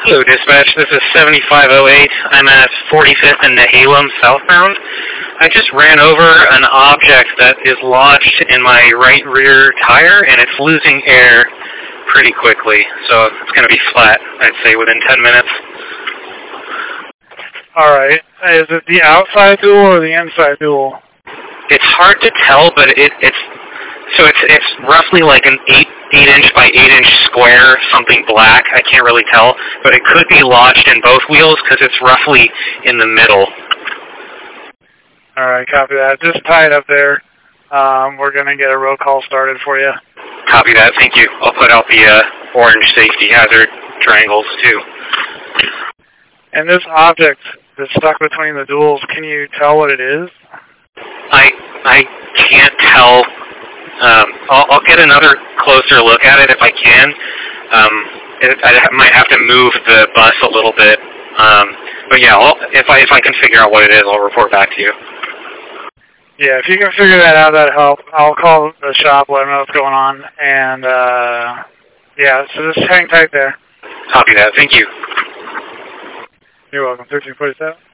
Hello, dispatch. This is 7508. I'm at 45th and Nehalem southbound. I just ran over an object that is lodged in my right rear tire, and it's losing air pretty quickly. So it's going to be flat, I'd say, within 10 minutes. All right. Is it the outside dual or the inside dual? It's hard to tell, but it's roughly like an 8-inch by 8-inch square, something black. I can't really tell, but it could be lodged in both wheels because it's roughly in the middle. All right, copy that. Just tie it up there. We're going to get a roll call started for you. Copy that. Thank you. I'll put out the orange safety hazard triangles too. And this object that's stuck between the duals, can you tell what it is? I can't tell. I'll get another closer look at it if I can. I might have to move the bus a little bit. But yeah, if I can figure out what it is, I'll report back to you. Yeah, if you can figure that out, that'd help. I'll call the shop, let them know what's going on, and yeah, so just hang tight there. Copy that. Thank you. You're welcome. 1347.